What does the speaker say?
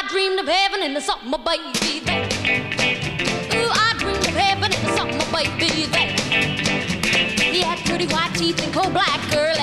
dreamed of heaven in the summer, baby, there. Ooh, I dreamed of heaven in the summer, baby, there. He had pretty white teeth and coal black curls.